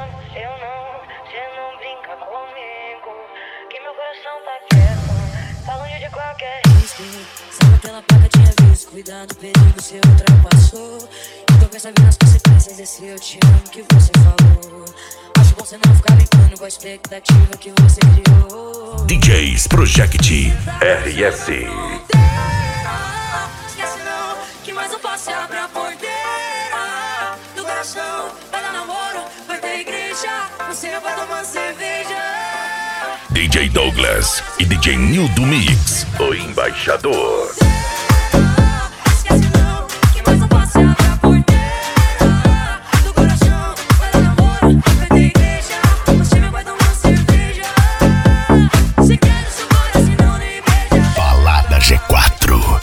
cê não brinca comigo, que meu coração tá quieto, tá longe de qualquer risco. Sabe aquela placa de aviso, cuidado, perigo, cê ultrapassou. Então pensa bem nas consequências desse eu te amo que você falou. Acho bom cê não ficar brincando com a expectativa que você criou. DJs Project RS. Esquece não, que mais um passo e abre a porteira do coração. Vai dar namoro, vai ter igreja, você vai tomar cerveja. DJ Douglas e DJ Nil do Mix, o embaixador. Esquece não, que mais um passo e abre a porteira do coração. Vai dar namoro, vai ter igreja, você vai tomar cerveja. Se quer isso, bora, senão nem beija. Balada G4.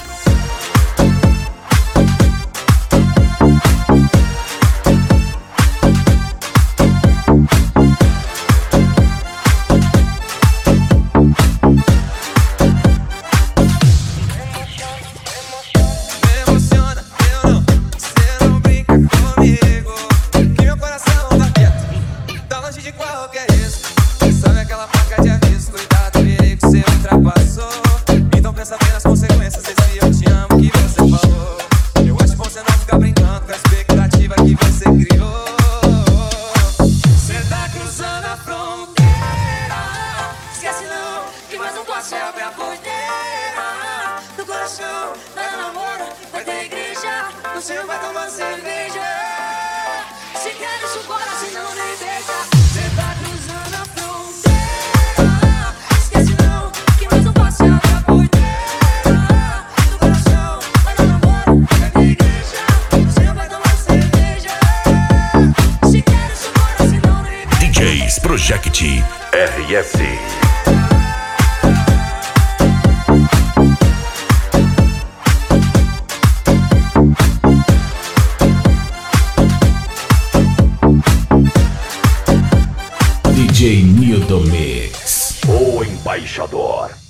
Você vai tomar cerveja. Se quer isso, bora, senão nem beija. Você tá cruzando a fronteira. Esquece não, que mais um passo e abre a porteira do coração. Vai dar namoro, vai ter igreja. Você vai tomar cerveja. Se quer isso, bora, senão nem beija. DJs Project RS. DJ Nil do Mix, o embaixador.